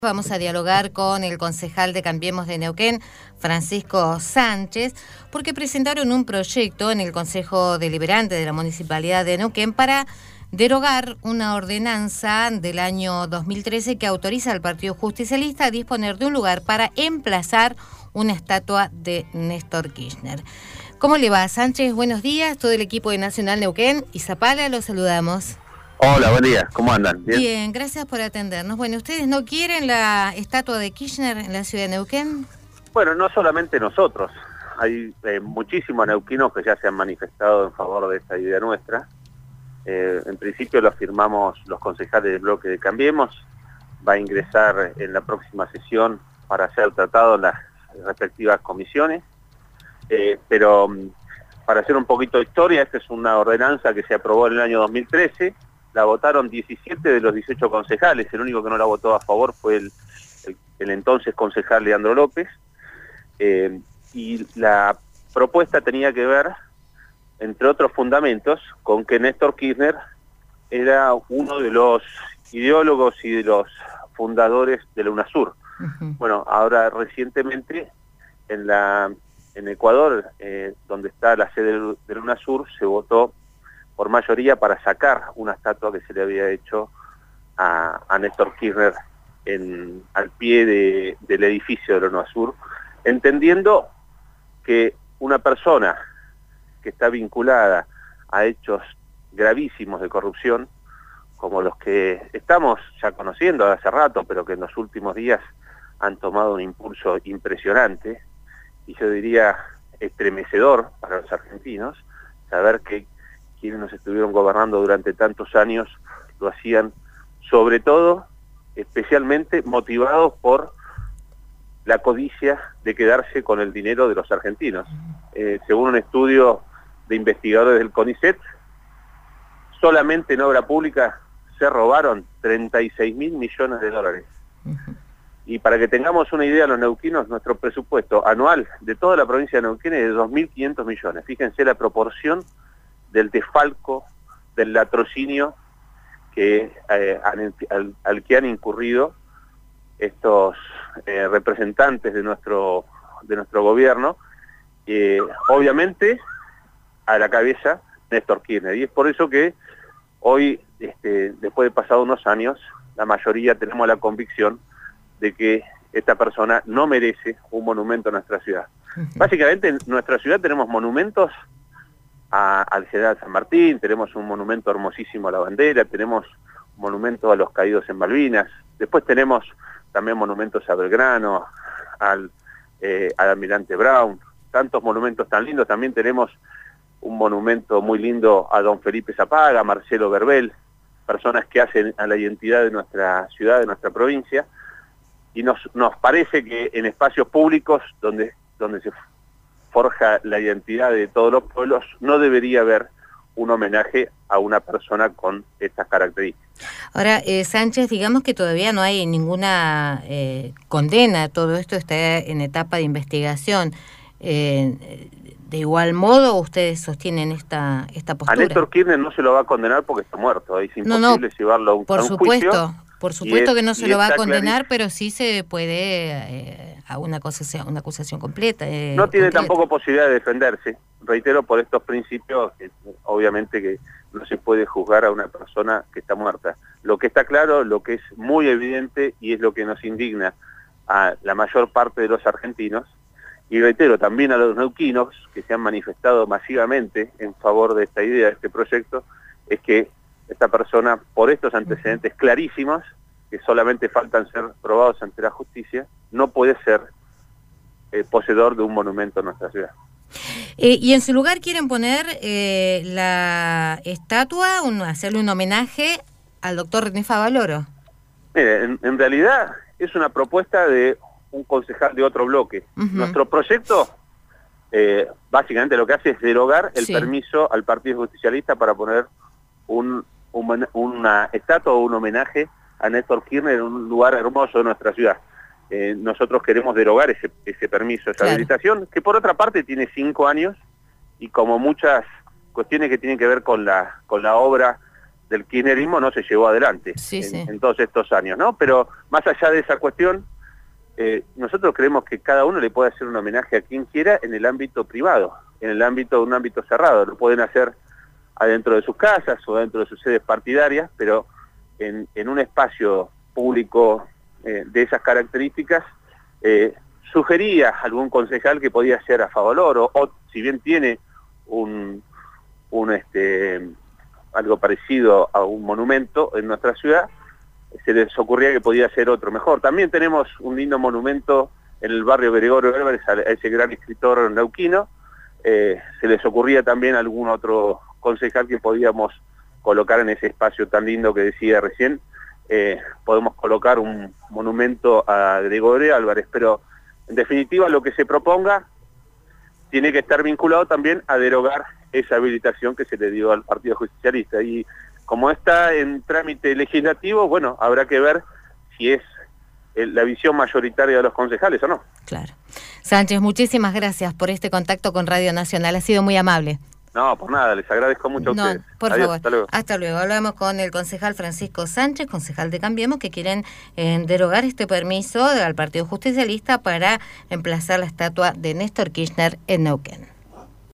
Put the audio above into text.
Vamos a dialogar con el concejal de Cambiemos de Neuquén, Francisco Sánchez, porque presentaron un proyecto en el Consejo Deliberante de la Municipalidad de Neuquén para derogar una ordenanza del año 2013 que autoriza al Partido Justicialista a disponer de un lugar para emplazar una estatua de Néstor Kirchner. ¿Cómo le va, Sánchez? Buenos días, todo el equipo de Nacional Neuquén y Zapala, los saludamos. Hola, buen día, ¿cómo andan? Bien, gracias por atendernos. Bueno, ¿ustedes no quieren la estatua de Kirchner en la ciudad de Neuquén? Bueno, no solamente nosotros, hay muchísimos neuquinos que ya se han manifestado en favor de esta idea nuestra. En principio lo firmamos los concejales del bloque de Cambiemos, va a ingresar en la próxima sesión para ser tratado en las respectivas comisiones, pero para hacer un poquito de historia, esta es una ordenanza que se aprobó en el año 2013, la votaron 17 de los 18 concejales, el único que no la votó a favor fue el entonces concejal Leandro López, y la propuesta tenía que ver, entre otros fundamentos, con que Néstor Kirchner era uno de los ideólogos y de los fundadores de la UNASUR. Bueno, ahora recientemente en Ecuador, donde está la sede de la UNASUR, se votó por mayoría para sacar una estatua que se le había hecho a Néstor Kirchner al pie del edificio de la UNASUR, entendiendo que una persona que está vinculada a hechos gravísimos de corrupción, como los que estamos ya conociendo hace rato, pero que en los últimos días han tomado un impulso impresionante, y yo diría estremecedor para los argentinos, saber que quienes nos estuvieron gobernando durante tantos años lo hacían sobre todo, especialmente motivados por la codicia de quedarse con el dinero de los argentinos. Según un estudio de investigadores del CONICET, solamente en obra pública se robaron 36.000 millones de dólares. Y para que tengamos una idea los neuquinos, nuestro presupuesto anual de toda la provincia de Neuquén es de 2.500 millones. Fíjense la proporción del desfalco, del latrocinio al que han incurrido estos representantes de nuestro gobierno, obviamente a la cabeza Néstor Kirchner. Y es por eso que hoy, después de pasado unos años, la mayoría tenemos la convicción de que esta persona no merece un monumento en nuestra ciudad. Básicamente en nuestra ciudad tenemos monumentos al general San Martín, tenemos un monumento hermosísimo a la bandera, tenemos un monumento a los caídos en Malvinas, después tenemos también monumentos a Belgrano, al almirante Brown, tantos monumentos tan lindos. También tenemos un monumento muy lindo a don Felipe Zapaga, a Marcelo Verbel, personas que hacen a la identidad de nuestra ciudad, de nuestra provincia, y nos parece que en espacios públicos donde se forja la identidad de todos los pueblos, no debería haber un homenaje a una persona con estas características. Ahora, Sánchez, digamos que todavía no hay ninguna condena, todo esto está en etapa de investigación. De igual modo, ustedes sostienen esta postura. A Néstor Kirchner no se lo va a condenar porque está muerto, es imposible llevarlo a un juicio. Por supuesto que no se lo va a condenar, pero sí se puede a una acusación completa. No tiene tampoco posibilidad de defenderse, reitero, por estos principios, obviamente que no se puede juzgar a una persona que está muerta. Lo que está claro, lo que es muy evidente y es lo que nos indigna a la mayor parte de los argentinos, y reitero también a los neuquinos que se han manifestado masivamente en favor de esta idea, de este proyecto, es que esta persona, por estos antecedentes clarísimos, que solamente faltan ser probados ante la justicia, no puede ser poseedor de un monumento en nuestra ciudad. Y en su lugar quieren poner la estatua, hacerle un homenaje al doctor René Favaloro. Mire, en realidad es una propuesta de un concejal de otro bloque. Nuestro proyecto básicamente lo que hace es derogar el permiso al Partido Justicialista para poner una estatua o un homenaje a Néstor Kirchner en un lugar hermoso de nuestra ciudad. Nosotros queremos derogar ese permiso, esa habilitación, que por otra parte tiene 5 años, y como muchas cuestiones que tienen que ver con la obra del kirchnerismo no se llevó adelante en todos estos años, ¿no? Pero más allá de esa cuestión, nosotros creemos que cada uno le puede hacer un homenaje a quien quiera en el ámbito privado, en el ámbito de un ámbito cerrado. Lo pueden hacer adentro de sus casas o dentro de sus sedes partidarias, pero en un espacio público de esas características, sugería algún concejal que podía ser a favor o si bien tiene algo parecido a un monumento en nuestra ciudad, se les ocurría que podía ser otro mejor. También tenemos un lindo monumento en el barrio Gregorio Álvarez a ese gran escritor neuquino. Se les ocurría también algún otro concejal que podíamos colocar en ese espacio tan lindo que decía recién. Podemos colocar un monumento a Gregorio Álvarez, pero en definitiva lo que se proponga tiene que estar vinculado también a derogar esa habilitación que se le dio al Partido Justicialista. Y como está en trámite legislativo, bueno, habrá que ver si es la visión mayoritaria de los concejales o no. Claro. Sánchez, muchísimas gracias por este contacto con Radio Nacional, ha sido muy amable. No, por nada, les agradezco mucho a ustedes. Por Adiós, favor. hasta luego. Hasta luego. Hablamos con el concejal Francisco Sánchez, concejal de Cambiemos, que quieren derogar este permiso al Partido Justicialista para emplazar la estatua de Néstor Kirchner en Neuquén.